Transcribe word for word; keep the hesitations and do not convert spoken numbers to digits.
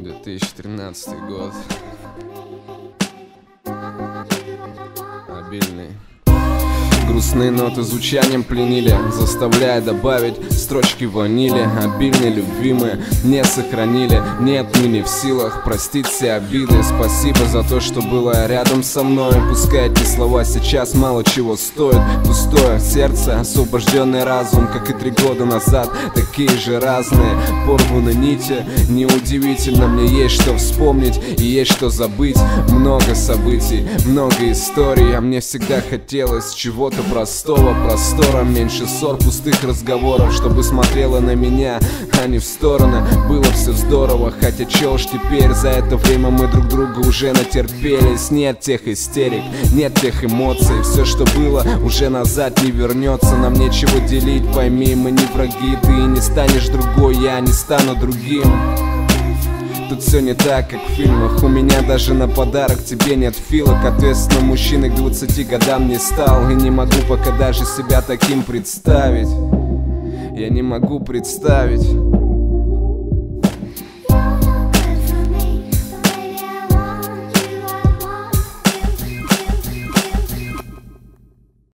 две тысячи тринадцатый год. Обильный. Грустные ноты звучанием пленили, заставляя добавить строчки ванили. Обильные, любимые, не сохранили. Нет, мы не в силах простить все обиды. Спасибо за то, что было рядом со мной. Пускай эти слова сейчас мало чего стоят. Пустое сердце, освобожденный разум, как и три года назад, такие же разные. Порваны нити, неудивительно, мне есть что вспомнить и есть что забыть. Много событий, много историй, а мне всегда хотелось чего-то простого, простора, меньше ссор, пустых разговоров, чтобы смотрела на меня, а не в стороны. Было все здорово, хотя чё уж теперь, за это время мы друг друга уже натерпелись. Нет тех истерик, нет тех эмоций, все, что было, уже назад не вернется. Нам нечего делить, пойми, мы не враги. Ты не станешь другой, я не стану другим. Тут все не так, как в фильмах. У меня даже на подарок тебе нет филок. Ответственно, мужчиной к двадцати годам не стал. И не могу пока даже себя таким представить. Я не могу представить.